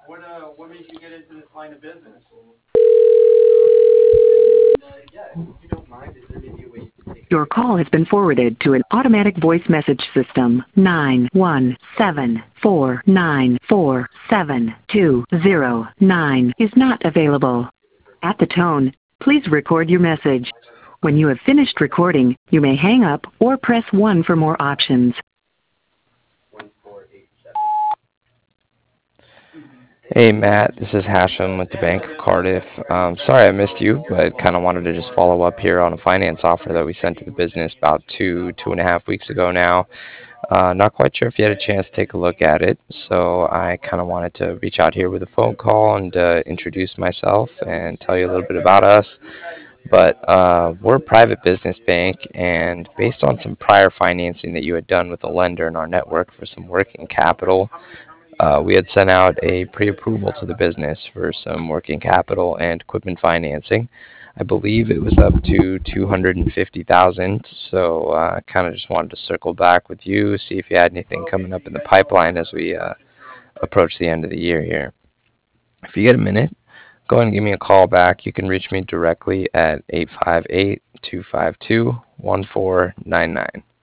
What made you get into this line of business? Your call has been forwarded to an automatic voice message system. 91749477209 is not available. At the tone, please record your message. When you have finished recording, you may hang up or press 1 for more options. Hey Matt, this is Hashem with the Bank of Cardiff. Sorry I missed you, but kind of wanted to just follow up here on a finance offer that we sent to the business about two and a half weeks ago now. Not quite sure if you had a chance to take a look at it, so I kind of wanted to reach out here with a phone call and introduce myself and tell you a little bit about us. But we're a private business bank, and based on some prior financing that you had done with a lender in our network for some working capital, we had sent out a pre-approval to the business for some working capital and equipment financing. I believe it was up to $250,000. So kind of just wanted to circle back with you, see if you had anything coming up in the pipeline as we approach the end of the year here. If you get a minute, go ahead and give me a call back. You can reach me directly at 858-252-1499.